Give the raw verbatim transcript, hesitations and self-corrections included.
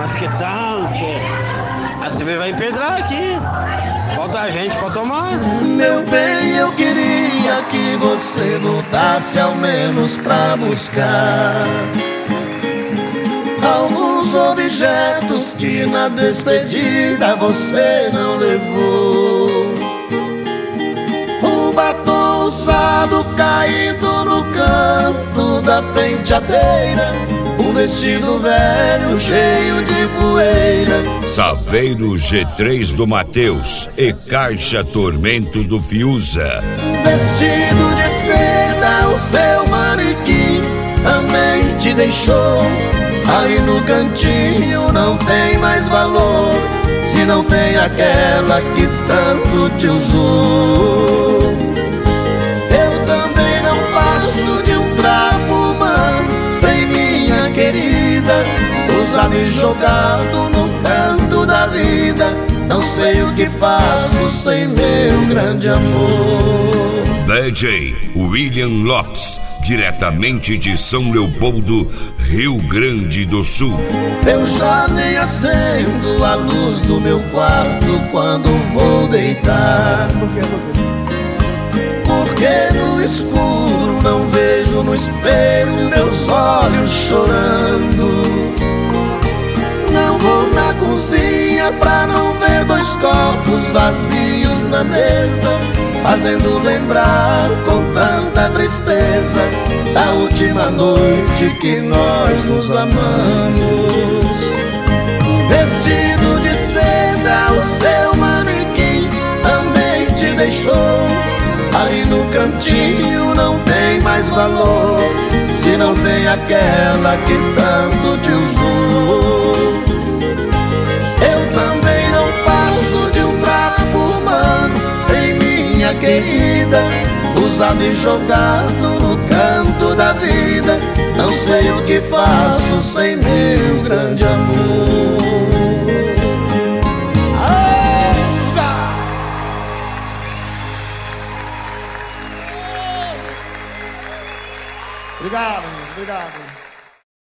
Mas que tal, tchê? A cerveja vai empedrar aqui. Falta gente pra tomar. Meu bem, eu queria que você voltasse ao menos pra buscar alguns objetos que na despedida você não levou. Um batom usado caído no canto da penteadeira, um vestido velho cheio de poeira. Saveiro G três do Mateus e Caixa Tormento do Fiuza. Um vestido de seda, o seu manequim também te deixou. Ali no cantinho não tem mais valor, se não tem aquela que tanto te usou. Eu também não passo de um trapo humano sem minha querida, usado e jogado no canto da vida. Não sei o que faço sem meu grande amor. D J William Lopes, diretamente de São Leopoldo, Rio Grande do Sul. Eu já nem acendo a luz do meu quarto quando vou deitar. Por quê? Por quê? Porque no escuro não vejo no espelho meus olhos chorando. Não vou na cozinha pra não ver dois copos vazios na mesa, fazendo lembrar com tanta tristeza da última noite que nós nos amamos. Vestido de seda, o seu manequim também te deixou. Ali no cantinho não tem mais valor, se não tem aquela que tanto te usou. Eu também não passo de um trapo humano sem minha querida, usado e jogado no canto da vida. Não sei o que faço sem meu grande amor. Obrigado, obrigado.